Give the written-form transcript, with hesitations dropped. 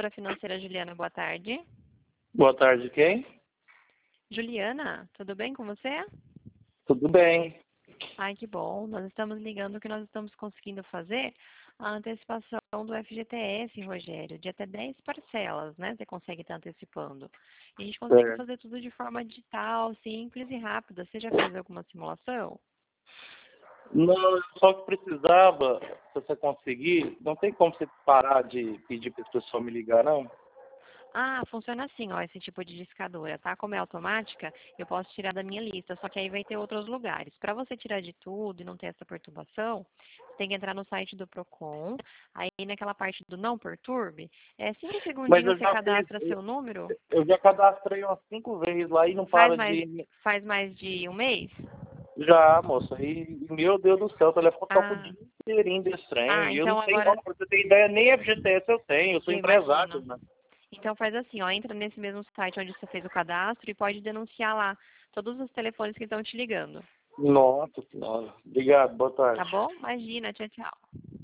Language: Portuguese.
Consultora financeira Juliana, boa tarde. Boa tarde, quem? Juliana, tudo bem com você? Tudo bem. Ai, que bom. Nós estamos ligando que nós estamos conseguindo fazer a antecipação do FGTS, Rogério, de até 10 parcelas, né? Você consegue estar antecipando. E a gente consegue É. fazer tudo de forma digital, simples e rápida. Você já fez alguma simulação? Não, só que precisava, se você conseguir, não tem como você parar de pedir para as pessoas me ligar, não? Ah, funciona assim, ó, esse tipo de discadora, tá? Como é automática, eu posso tirar da minha lista, só que aí vai ter outros lugares. Para você tirar de tudo e não ter essa perturbação, você tem que entrar no site do Procon, aí naquela parte do não perturbe, 5 Mas segundinhos eu você já fiz, cadastra seu número, eu já cadastrei umas 5 vezes lá e não faz para mais, de... faz mais de um mês? Já, moça, e meu Deus do céu, o telefone toca o Ah, dia inteirinho desse trem, e eu não então tenho, agora, pra você ter ideia, nem FGTS eu tenho, eu sou eu empresário, imagino. né? Então faz assim, ó, entra nesse mesmo site onde você fez o cadastro e pode denunciar lá todos os telefones que estão te ligando. Nossa senhora. Obrigado, boa Tá tarde. bom? Imagina, tchau, tchau.